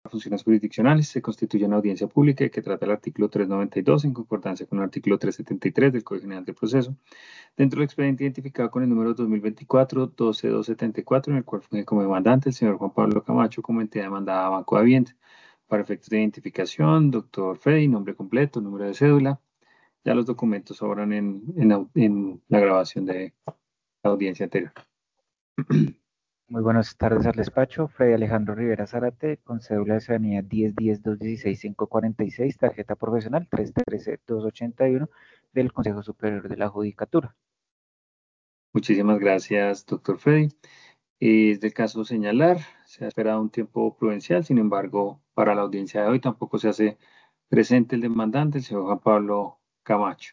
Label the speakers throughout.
Speaker 1: funciones jurisdiccionales se constituye una audiencia pública que trata el artículo 392 en concordancia con el artículo 373 del Código General del Proceso, dentro del expediente identificado con el número 2024-12274, en el cual funge como demandante el señor Juan Pablo Camacho como entidad demandada a Banco de Habienda. Para efectos de identificación, doctor Freddy, nombre completo, número de cédula. Ya los documentos sobran en la grabación de la audiencia anterior.
Speaker 2: Muy buenas tardes al despacho. Freddy Alejandro Rivera Zárate, con cédula de ciudadanía 1010-216-546, tarjeta profesional 313-281 del Consejo Superior de la Judicatura.
Speaker 1: Muchísimas gracias, doctor Freddy. Es del caso señalar, se ha esperado un tiempo prudencial, sin embargo, para la audiencia de hoy tampoco se hace presente el demandante, el señor Juan Pablo Camacho.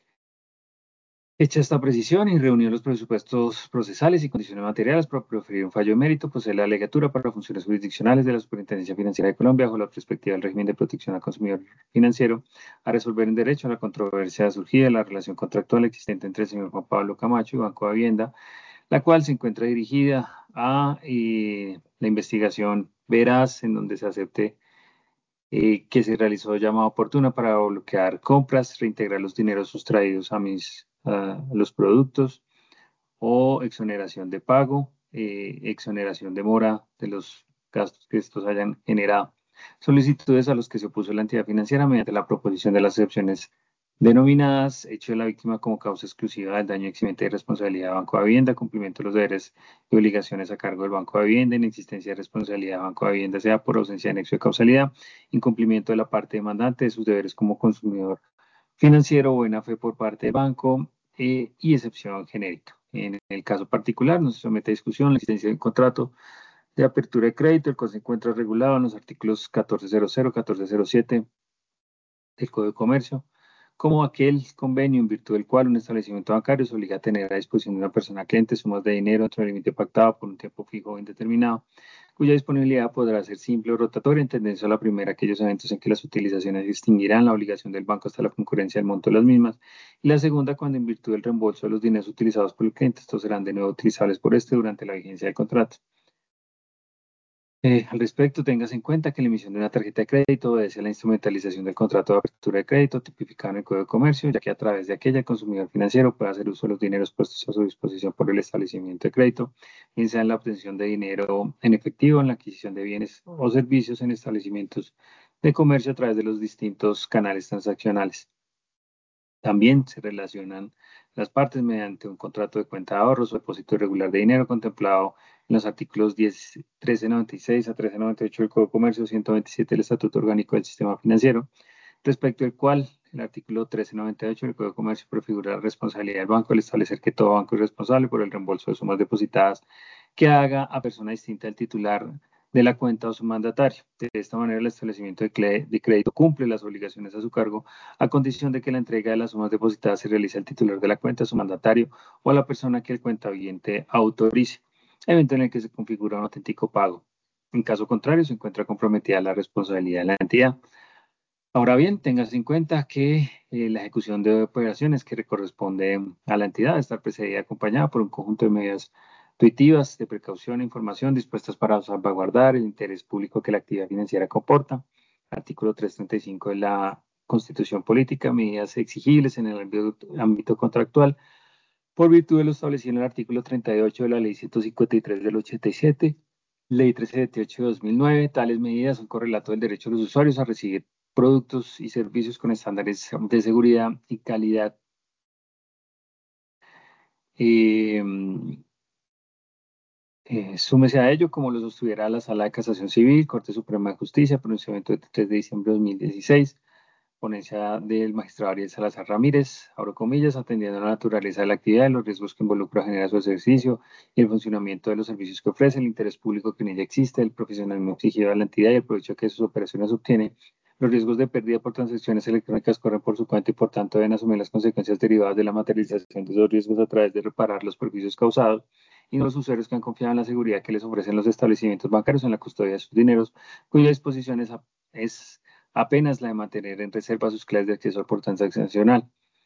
Speaker 1: Hecha esta precisión y reunió los presupuestos procesales y condiciones materiales para proferir un fallo de mérito, posee la alegatura para funciones jurisdiccionales de la Superintendencia Financiera de Colombia bajo la perspectiva del régimen de protección al consumidor financiero a resolver en derecho a la controversia surgida de la relación contractual existente entre el señor Juan Pablo Camacho y Banco de Hacienda, la cual se encuentra dirigida a la investigación veraz en donde se acepte que se realizó llamada oportuna para bloquear compras, reintegrar los dineros sustraídos a los productos o exoneración de pago, exoneración de mora de los gastos que estos hayan generado. Solicitudes a los que se opuso la entidad financiera mediante la proposición de las excepciones denominadas, hecho de la víctima como causa exclusiva del daño eximiente de responsabilidad de Banco de Hacienda, cumplimiento de los deberes y obligaciones a cargo del Banco de Hacienda, inexistencia de responsabilidad de Banco de Hacienda, sea por ausencia de nexo de causalidad, incumplimiento de la parte demandante de sus deberes como consumidor financiero, buena fe por parte del banco y excepción genérica. En el caso particular, no se somete a discusión la existencia de un contrato de apertura de crédito, el cual se encuentra regulado en los artículos 1400, 1407 del Código de Comercio, como aquel convenio en virtud del cual un establecimiento bancario se obliga a tener a disposición de una persona cliente sumas de dinero dentro del límite pactado por un tiempo fijo o indeterminado, cuya disponibilidad podrá ser simple o rotatoria en tendencia a la primera, aquellos eventos en que las utilizaciones extinguirán la obligación del banco hasta la concurrencia del monto de las mismas, y la segunda, cuando en virtud del reembolso de los dineros utilizados por el cliente, estos serán de nuevo utilizables por este durante la vigencia del contrato. Al respecto, tengas en cuenta que la emisión de una tarjeta de crédito obedece a la instrumentalización del contrato de apertura de crédito tipificado en el Código de Comercio, ya que a través de aquella el consumidor financiero puede hacer uso de los dineros puestos a su disposición por el establecimiento de crédito, bien sea en la obtención de dinero en efectivo, en la adquisición de bienes o servicios en establecimientos de comercio a través de los distintos canales transaccionales. También se relacionan las partes mediante un contrato de cuenta de ahorros o depósito irregular de dinero contemplado en los artículos 10, 1396 a 1398 del Código de Comercio, 127 del Estatuto Orgánico del Sistema Financiero, respecto al cual el artículo 1398 del Código de Comercio prefigura la responsabilidad del banco al establecer que todo banco es responsable por el reembolso de sumas depositadas que haga a persona distinta al titular de la cuenta o su mandatario. De esta manera, el establecimiento de crédito cumple las obligaciones a su cargo a condición de que la entrega de las sumas depositadas se realice al titular de la cuenta, a su mandatario o a la persona que el cuentaviente autorice, evento en el que se configura un auténtico pago. En caso contrario, se encuentra comprometida la responsabilidad de la entidad. Ahora bien, tengas en cuenta que la ejecución de operaciones que corresponde a la entidad debe estar precedida y acompañada por un conjunto de medidas intuitivas de precaución e información dispuestas para salvaguardar el interés público que la actividad financiera comporta. Artículo 335 de la Constitución Política, medidas exigibles en el ámbito contractual por virtud de lo establecido en el artículo 38 de la Ley 153 del 87, Ley 378 de 2009. Tales medidas son correlato del derecho de los usuarios a recibir productos y servicios con estándares de seguridad y calidad. Eh, Súmese a ello como lo sostuviera la Sala de Casación Civil, Corte Suprema de Justicia, pronunciamiento del 3 de diciembre de 2016, ponencia del magistrado Ariel Salazar Ramírez, abro comillas, atendiendo a la naturaleza de la actividad, los riesgos que involucra generar su ejercicio y el funcionamiento de los servicios que ofrece, el interés público que en ella existe, el profesionalismo exigido a la entidad y el provecho que sus operaciones obtiene, los riesgos de pérdida por transacciones electrónicas corren por su cuenta y por tanto deben asumir las consecuencias derivadas de la materialización de esos riesgos a través de reparar los perjuicios causados y no los usuarios que han confiado en la seguridad que les ofrecen los establecimientos bancarios en la custodia de sus dineros, cuya disposición es apenas la de mantener en reserva sus claves de acceso por transaccional.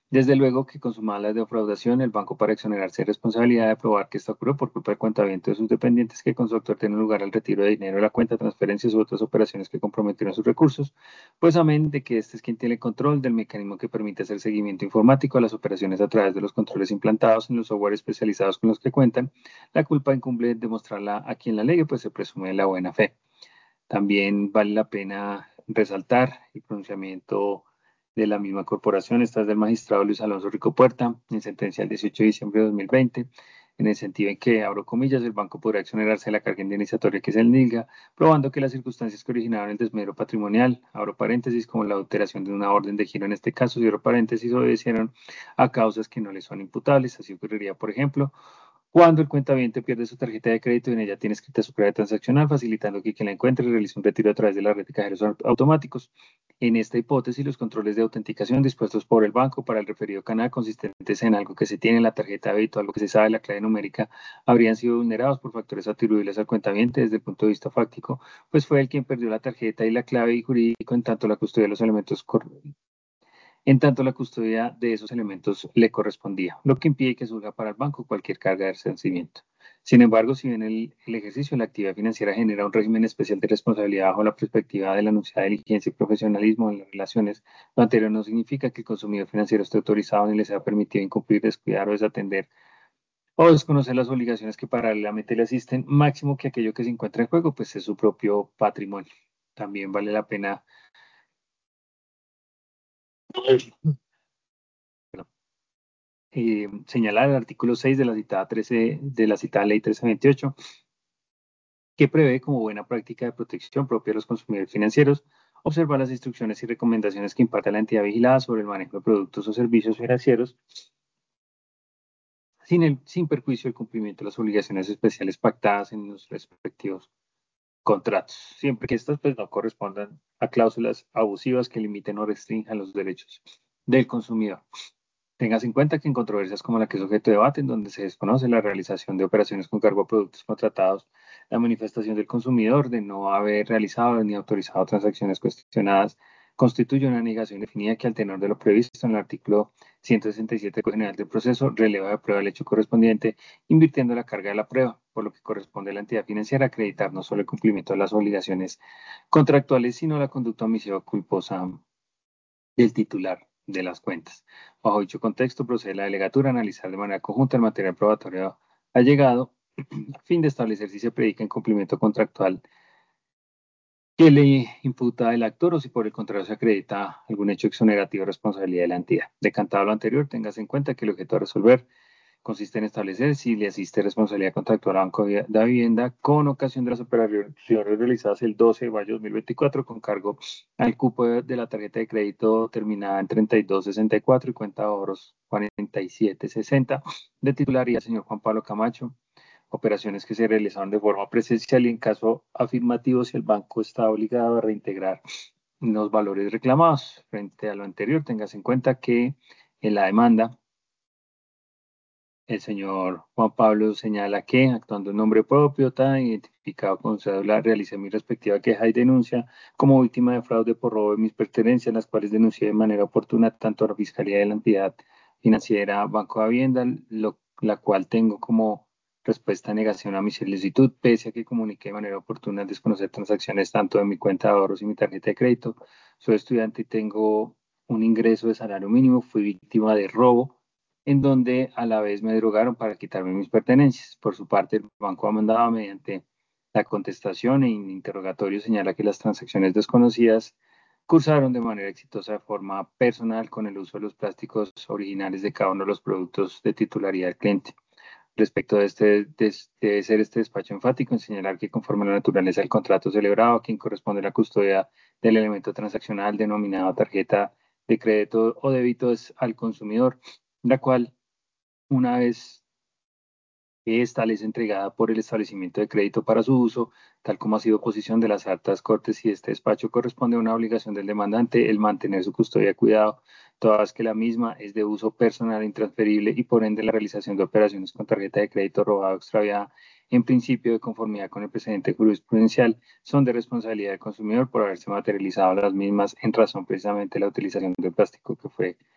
Speaker 1: Desde luego que consumada la defraudación, el banco para exonerarse de responsabilidad de probar que esto ocurrió por culpa del cuentaviente de sus dependientes que con su actuar tiene lugar al retiro de dinero de la cuenta, transferencias u otras operaciones que comprometieron sus recursos, pues amén de que este es quien tiene control del mecanismo que permite hacer seguimiento informático a las operaciones a través de los controles implantados en los software especializados con los que cuentan, la culpa incumbe demostrarla a quien la alegue, pues se presume de la buena fe. También vale la pena resaltar el pronunciamiento de la misma corporación, esta es del magistrado Luis Alonso Rico Puerta, en sentencia del 18 de diciembre de 2020, en el sentido en que, abro comillas, el banco podrá exonerarse de la carga indemnizatoria que es el NILGA, probando que las circunstancias que originaron el desmedro patrimonial, abro paréntesis, como la alteración de una orden de giro en este caso, cierro paréntesis, obedecieron a causas que no le son imputables. Así ocurriría, por ejemplo, cuando el cuentaviente pierde su tarjeta de crédito y en ella tiene escrita su clave transaccional, facilitando que quien la encuentre realice un retiro a través de la red de cajeros automáticos. En esta hipótesis, los controles de autenticación dispuestos por el banco para el referido canal, consistentes en algo que se tiene en la tarjeta de débito, algo que se sabe de la clave numérica, habrían sido vulnerados por factores atribuibles al cuentaviente desde el punto de vista fáctico, pues fue él quien perdió la tarjeta y la clave y jurídico en tanto la custodia de los elementos en tanto la custodia de esos elementos le correspondía, lo que impide que surja para el banco cualquier carga de resarcimiento. Sin embargo, si bien el ejercicio de la actividad financiera genera un régimen especial de responsabilidad bajo la perspectiva de la anunciada diligencia y profesionalismo en las relaciones, lo anterior no significa que el consumidor financiero esté autorizado ni le sea permitido incumplir, descuidar o desatender o desconocer las obligaciones que paralelamente le asisten, máximo que aquello que se encuentra en juego, pues es su propio patrimonio. También vale la pena señalar el artículo 6 de la citada 13, de la citada ley 1328, que prevé como buena práctica de protección propia de los consumidores financieros observar las instrucciones y recomendaciones que imparte la entidad vigilada sobre el manejo de productos o servicios financieros sin perjuicio del cumplimiento de las obligaciones especiales pactadas en los respectivos contratos, siempre que estas pues, no correspondan a cláusulas abusivas que limiten o restrinjan los derechos del consumidor. Tengas en cuenta que en controversias como la que es objeto de debate, en donde se desconoce la realización de operaciones con cargo a productos contratados, la manifestación del consumidor de no haber realizado ni autorizado transacciones cuestionadas constituye una negación definida que al tenor de lo previsto en el artículo 167 del Código General del Proceso releva de prueba el hecho correspondiente, invirtiendo la carga de la prueba, por lo que corresponde a la entidad financiera acreditar no solo el cumplimiento de las obligaciones contractuales, sino la conducta omisiva culposa del titular de las cuentas. Bajo dicho contexto, procede la delegatura a analizar de manera conjunta el material probatorio allegado a fin de establecer si se predica en cumplimiento contractual que le imputa el actor o si por el contrario se acredita algún hecho exonerativo de responsabilidad de la entidad. Decantado lo anterior, tengas en cuenta que el objeto a resolver consiste en establecer si le asiste responsabilidad contractual al Banco de Vivienda con ocasión de las operaciones realizadas el 12 de mayo de 2024 con cargo al cupo de la tarjeta de crédito terminada en 3264 y cuenta de ahorros 4760 de titularidad señor Juan Pablo Camacho. Operaciones que se realizaron de forma presencial y en caso afirmativo si el banco está obligado a reintegrar los valores reclamados. Frente a lo anterior, tengas en cuenta que en la demanda el señor Juan Pablo señala que, actuando en nombre propio, tan identificado con cédula, realicé mi respectiva queja y denuncia como víctima de fraude por robo de mis pertenencias, las cuales denuncié de manera oportuna tanto a la Fiscalía de la entidad financiera Banco de Hacienda, la cual tengo como respuesta a negación a mi solicitud, pese a que comuniqué de manera oportuna desconocer transacciones tanto de mi cuenta de ahorros y mi tarjeta de crédito. Soy estudiante y tengo un ingreso de salario mínimo, fui víctima de robo en donde a la vez me drogaron para quitarme mis pertenencias. Por su parte, el banco ha mandado mediante la contestación e interrogatorio señala que las transacciones desconocidas cursaron de manera exitosa de forma personal con el uso de los plásticos originales de cada uno de los productos de titularidad del cliente. Respecto de debe ser este despacho enfático en señalar que conforme a la naturaleza del contrato celebrado, a quien corresponde la custodia del elemento transaccional denominado tarjeta de crédito o débito es al consumidor, la cual una vez que esta les entregada por el establecimiento de crédito para su uso, tal como ha sido posición de las altas cortes y este despacho corresponde a una obligación del demandante el mantener su custodia de cuidado, toda vez que la misma es de uso personal e intransferible y por ende la realización de operaciones con tarjeta de crédito robada o extraviada, en principio de conformidad con el precedente jurisprudencial, son de responsabilidad del consumidor por haberse materializado las mismas en razón precisamente de la utilización del plástico que fue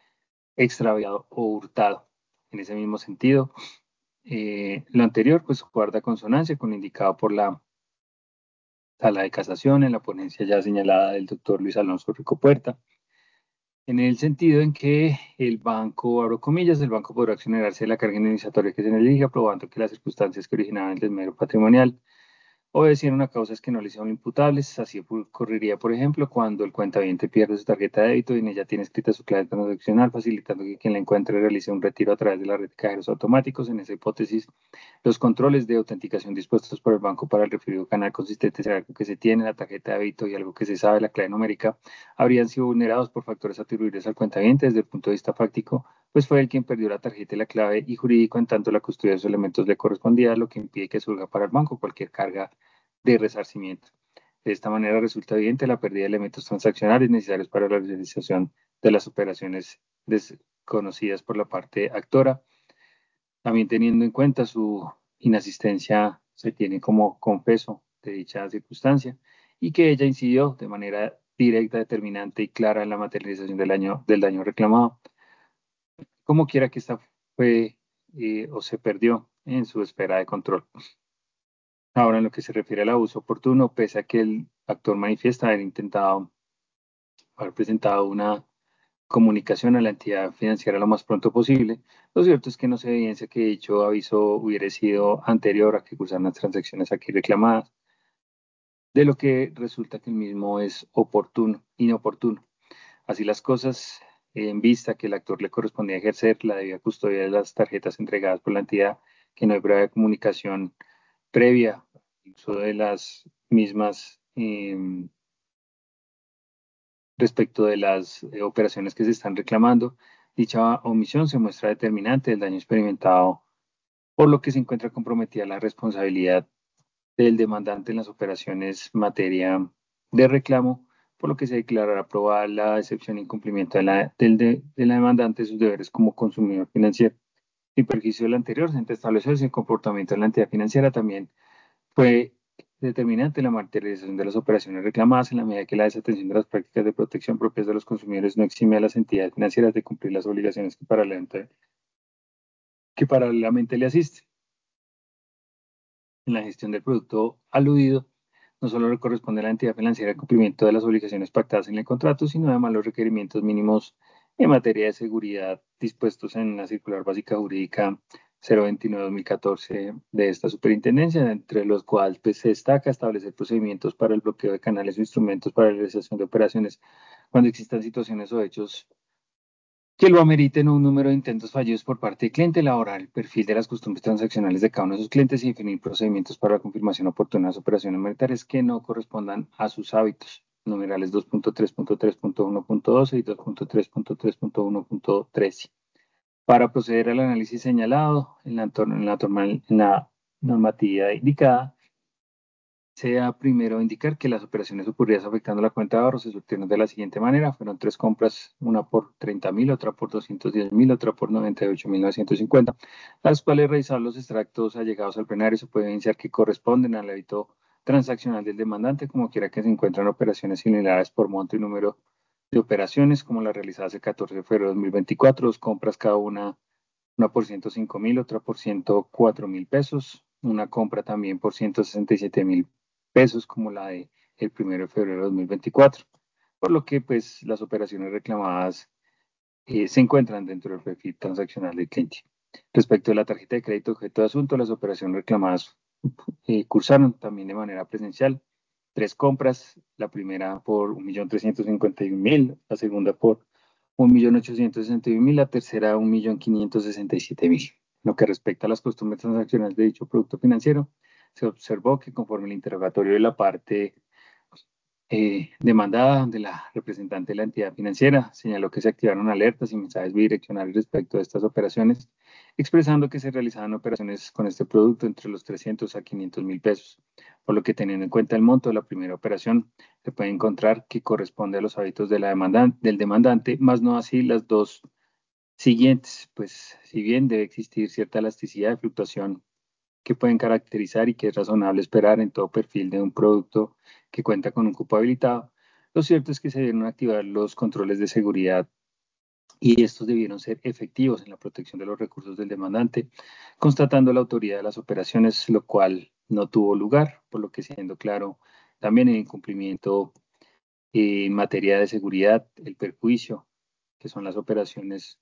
Speaker 1: extraviado o hurtado. En ese mismo sentido, lo anterior pues guarda consonancia con lo indicado por la Sala de Casación en la ponencia ya señalada del doctor Luis Alonso Rico Puerta, en el sentido en que el banco, abro comillas, el banco podrá exonerarse de la carga indemnizatoria que se le elija, probando que las circunstancias que originaban el desmedro patrimonial obedecían a causas que no le son imputables. Así ocurriría, por ejemplo, cuando el cuentaviente pierde su tarjeta de débito y en ella tiene escrita su clave transaccional, facilitando que quien la encuentre realice un retiro a través de la red de cajeros automáticos. En esa hipótesis, los controles de autenticación dispuestos por el banco para el referido canal consistentes en algo que se tiene en la tarjeta de débito y algo que se sabe, la clave numérica, habrían sido vulnerados por factores atribuibles al cuentaviente desde el punto de vista fáctico, pues fue él quien perdió la tarjeta y la clave, y jurídico en tanto la custodia de esos elementos le correspondía, lo que impide que surja para el banco cualquier carga de resarcimiento. De esta manera resulta evidente la pérdida de elementos transaccionales necesarios para la realización de las operaciones desconocidas por la parte actora. También teniendo en cuenta su inasistencia, se tiene como confeso de dicha circunstancia y que ella incidió de manera directa, determinante y clara en la materialización del daño reclamado, como quiera que esta fue o se perdió en su esfera de control. Ahora, en lo que se refiere al abuso oportuno, pese a que el actor manifiesta haber intentado, haber presentado una comunicación a la entidad financiera lo más pronto posible, lo cierto es que no se evidencia que dicho aviso hubiera sido anterior a que cursaran las transacciones aquí reclamadas, de lo que resulta que el mismo es oportuno, inoportuno. Así las cosas, en vista que el actor le correspondía ejercer la debida custodia de las tarjetas entregadas por la entidad, que no hay prueba de comunicación previa, uso de las mismas respecto de las operaciones que se están reclamando. Dicha omisión se muestra determinante del daño experimentado, por lo que se encuentra comprometida la responsabilidad del demandante en las operaciones materia de reclamo, por lo que se declarará aprobada la excepción e incumplimiento de la demandante de sus deberes como consumidor financiero. Sin perjuicio del anterior, se estableció el comportamiento de la entidad financiera también fue determinante la materialización de las operaciones reclamadas en la medida que la desatención de las prácticas de protección propias de los consumidores no exime a las entidades financieras de cumplir las obligaciones que paralelamente le asisten. En la gestión del producto aludido, no solo le corresponde a la entidad financiera el cumplimiento de las obligaciones pactadas en el contrato, sino además los requerimientos mínimos en materia de seguridad dispuestos en la circular básica jurídica 029-2014 de esta superintendencia, entre los cuales pues, se destaca establecer procedimientos para el bloqueo de canales o instrumentos para la realización de operaciones cuando existan situaciones o hechos que lo ameriten, un número de intentos fallidos por parte del cliente, elaborar el perfil de las costumbres transaccionales de cada uno de sus clientes y definir procedimientos para la confirmación oportuna de las operaciones monetarias que no correspondan a sus hábitos. Numerales 2.3.3.1.12 y 2.3.3.1.13. Para proceder al análisis señalado en la normatividad indicada, sea primero indicar que las operaciones ocurridas afectando la cuenta de ahorros se surtieron de la siguiente manera. Fueron tres compras, una por 30.000, otra por 210.000, otra por 98.950, las cuales revisados los extractos allegados al plenario se puede evidenciar que corresponden al hábito transaccional del demandante, como quiera que se encuentran operaciones similares por monto y número de operaciones, como las realizadas el 14 de febrero de 2024, dos compras cada una por 105.000, otra por 104.000 pesos, una compra también por 167.000 pesos como la de el 1 de febrero de 2024, por lo que pues las operaciones reclamadas se encuentran dentro del perfil transaccional del cliente. Respecto a la tarjeta de crédito objeto de asunto, las operaciones reclamadas cursaron también de manera presencial. Tres compras, la primera por 1.351.000, la segunda por 1.861.000, la tercera 1.567.000. Lo que respecta a las costumbres transaccionales de dicho producto financiero, se observó que conforme el interrogatorio de la parte demandada de la representante de la entidad financiera, señaló que se activaron alertas y mensajes bidireccionales respecto a estas operaciones, expresando que se realizaban operaciones con este producto entre los 300 a 500.000 pesos, por lo que teniendo en cuenta el monto de la primera operación, se puede encontrar que corresponde a los hábitos de del demandante, más no así las dos siguientes, pues si bien debe existir cierta elasticidad de fluctuación que pueden caracterizar y que es razonable esperar en todo perfil de un producto que cuenta con un cupo habilitado, lo cierto es que se deben activar los controles de seguridad y estos debieron ser efectivos en la protección de los recursos del demandante, constatando la autoridad de las operaciones, lo cual no tuvo lugar, por lo que siendo claro también el incumplimiento en materia de seguridad, el perjuicio, que son las operaciones,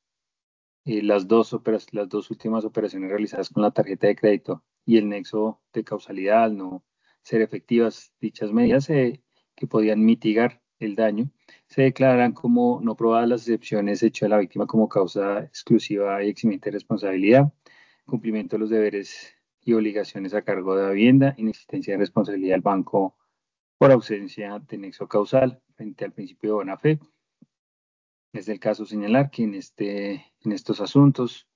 Speaker 1: las dos últimas operaciones realizadas con la tarjeta de crédito y el nexo de causalidad al no ser efectivas dichas medidas que podían mitigar el daño, se declaran como no probadas las excepciones hecho a la víctima como causa exclusiva y eximiente de responsabilidad, cumplimiento de los deberes y obligaciones a cargo de la vivienda, inexistencia de responsabilidad del banco por ausencia de nexo causal frente al principio de buena fe. Es el caso señalar que en estos asuntos,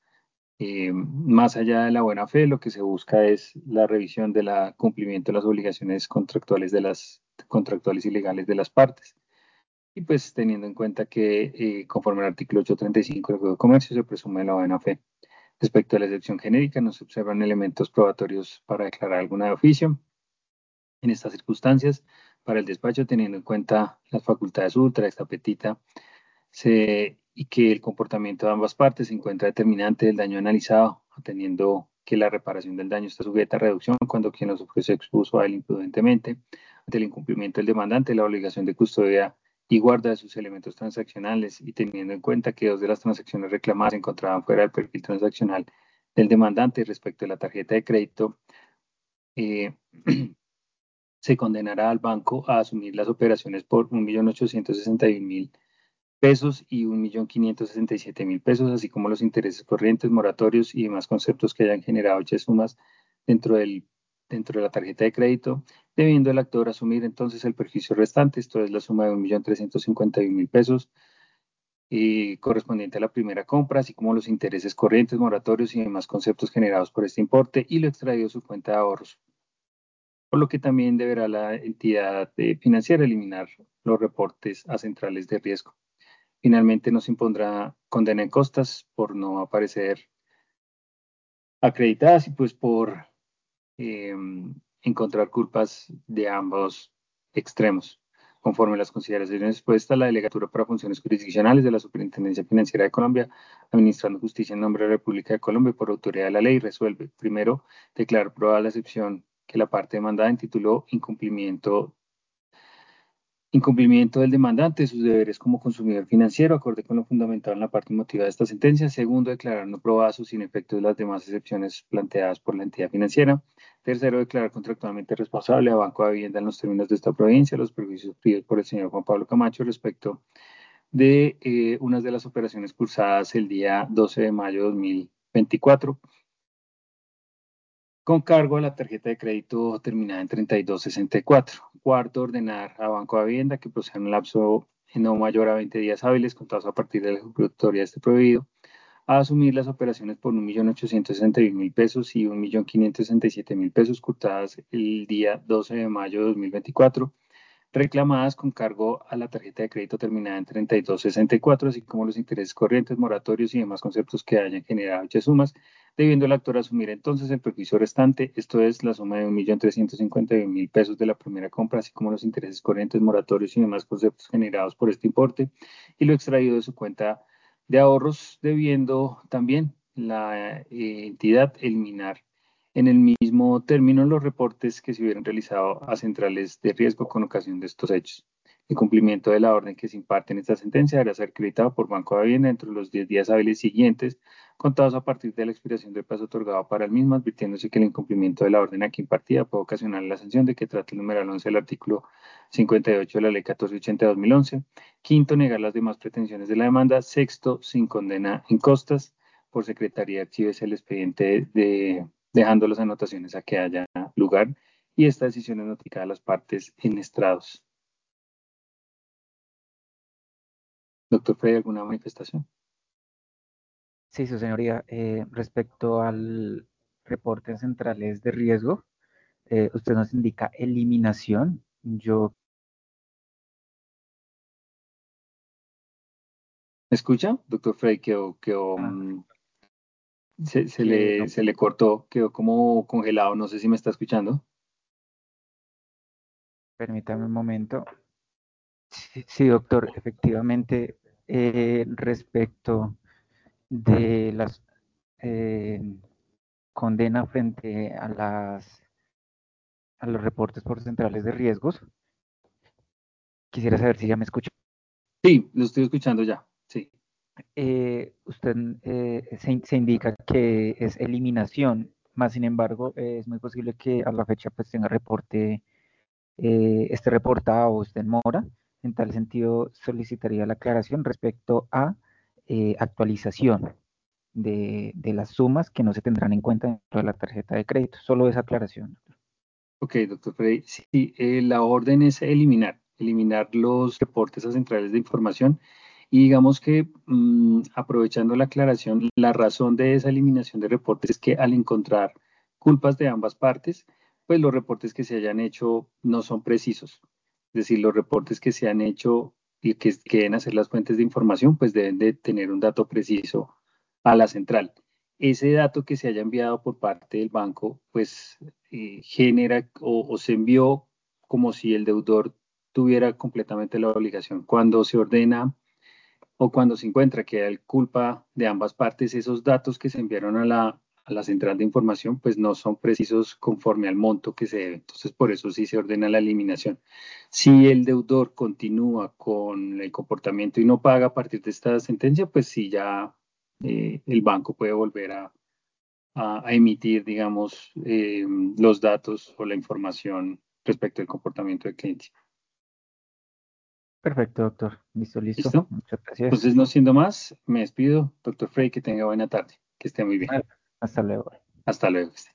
Speaker 1: más allá de la buena fe, lo que se busca es la revisión del cumplimiento de las obligaciones contractuales contractuales y legales de las partes. Y pues teniendo en cuenta que conforme al artículo 835 del Código de Comercio se presume la buena fe. Respecto a la excepción genérica, no se observan elementos probatorios para declarar alguna de oficio. En estas circunstancias, para el despacho, teniendo en cuenta las facultades ultra, esta petita, y que el comportamiento de ambas partes se encuentra determinante del daño analizado, atendiendo que la reparación del daño está sujeta a reducción cuando quien lo sufrió se expuso a él imprudentemente, ante el incumplimiento del demandante, la obligación de custodia y guarda de sus elementos transaccionales, y teniendo en cuenta que dos de las transacciones reclamadas se encontraban fuera del perfil transaccional del demandante respecto a la tarjeta de crédito, eh, se condenará al banco a asumir las operaciones por 1.861.000 pesos y 1.567.000 pesos, así como los intereses corrientes, moratorios y demás conceptos que hayan generado dichas sumas dentro dentro de la tarjeta de crédito, debiendo el actor asumir entonces el perjuicio restante, esto es la suma de 1.351.000 pesos correspondiente a la primera compra, así como los intereses corrientes, moratorios y demás conceptos generados por este importe y lo extraído de su cuenta de ahorros, por lo que también deberá la entidad financiera eliminar los reportes a centrales de riesgo. Finalmente nos impondrá condena en costas por no aparecer acreditadas y pues por eh, encontrar culpas de ambos extremos. Conforme a las consideraciones expuestas, la Delegatura para Funciones Jurisdiccionales de la Superintendencia Financiera de Colombia, administrando justicia en nombre de la República de Colombia por autoridad de la ley, resuelve, primero, declarar probada la excepción que la parte demandada intituló incumplimiento del demandante de sus deberes como consumidor financiero, acorde con lo fundamentado en la parte motiva de esta sentencia. Segundo, declarar no probadas o sin efectos las demás excepciones planteadas por la entidad financiera. Tercero, declarar contractualmente responsable a Banco de Vivienda en los términos de esta provincia los perjuicios sufridos por el señor Juan Pablo Camacho respecto de unas de las operaciones cursadas el día 12 de mayo de 2024 con cargo a la tarjeta de crédito terminada en 3264. Cuarto, ordenar a Banco de Vivienda que proceda en un lapso no mayor a 20 días hábiles contados a partir de la ejecutoria de este prohibido, a asumir las operaciones por 1.861.000 pesos y 1.567.000 pesos curtadas el día 12 de mayo de 2024 reclamadas con cargo a la tarjeta de crédito terminada en 3264, así como los intereses corrientes, moratorios y demás conceptos que hayan generado dichas sumas, debiendo el actor asumir entonces el perjuicio restante, esto es la suma de 1.351.000 pesos de la primera compra, así como los intereses corrientes, moratorios y demás conceptos generados por este importe, y lo extraído de su cuenta de ahorros, debiendo también la entidad eliminar en el mismo término los reportes que se hubieran realizado a centrales de riesgo con ocasión de estos hechos. El cumplimiento de la orden que se imparte en esta sentencia deberá ser acreditado por Banco de Vivienda dentro de los 10 días hábiles siguientes, contados a partir de la expiración del plazo otorgado para el mismo, advirtiéndose que el incumplimiento de la orden aquí impartida puede ocasionar la sanción de que trata el numeral 11 del artículo 58 de la Ley 1480 de 2011. Quinto, negar las demás pretensiones de la demanda. Sexto, sin condena en costas. Por secretaría archives el expediente dejando las anotaciones a que haya lugar y esta decisión es notificada a las partes en estrados. Doctor Frey, ¿alguna manifestación?
Speaker 2: Sí, su señoría, respecto al reporte en centrales de riesgo, usted nos indica eliminación. Yo,
Speaker 1: ¿Me escucha? Doctor Frey,
Speaker 2: ah, no,
Speaker 1: se le cortó, quedó como congelado, no sé si me está escuchando.
Speaker 2: permítame un momento. Sí, sí, doctor, efectivamente, respecto de las eh, condena frente a los reportes porcentuales de riesgos. Quisiera saber si ya me escucha.
Speaker 1: Sí, lo estoy escuchando ya. Sí.
Speaker 2: Usted se indica que es eliminación, más sin embargo, es muy posible que a la fecha pues tenga reporte, esté reportado o esté en mora. En tal sentido, solicitaría la aclaración respecto a actualización de las sumas que no se tendrán en cuenta dentro de la tarjeta de crédito. Solo esa aclaración.
Speaker 1: Ok, doctor Frey. Sí, la orden es eliminar los reportes a centrales de información. Y digamos que aprovechando la aclaración, la razón de esa eliminación de reportes es que al encontrar culpas de ambas partes, pues los reportes que se hayan hecho no son precisos. Es decir, los reportes que se han hecho y que deben hacer las fuentes de información, pues deben de tener un dato preciso a la central. Ese dato que se haya enviado por parte del banco, pues genera o se envió como si el deudor tuviera completamente la obligación. Cuando se ordena o cuando se encuentra que hay culpa de ambas partes, esos datos que se enviaron a la central de información, pues no son precisos conforme al monto que se debe. Entonces, por eso sí se ordena la eliminación. Si el deudor continúa con el comportamiento y no paga a partir de esta sentencia, pues sí ya el banco puede volver a emitir, digamos, los datos o la información respecto al comportamiento del cliente.
Speaker 2: Perfecto, doctor. Listo, listo.
Speaker 1: ¿Listo?
Speaker 2: Muchas gracias.
Speaker 1: Entonces, no siendo más, me despido. Doctor Frey, que tenga buena tarde. Que esté muy bien.
Speaker 2: Vale, hasta luego.
Speaker 1: Hasta luego.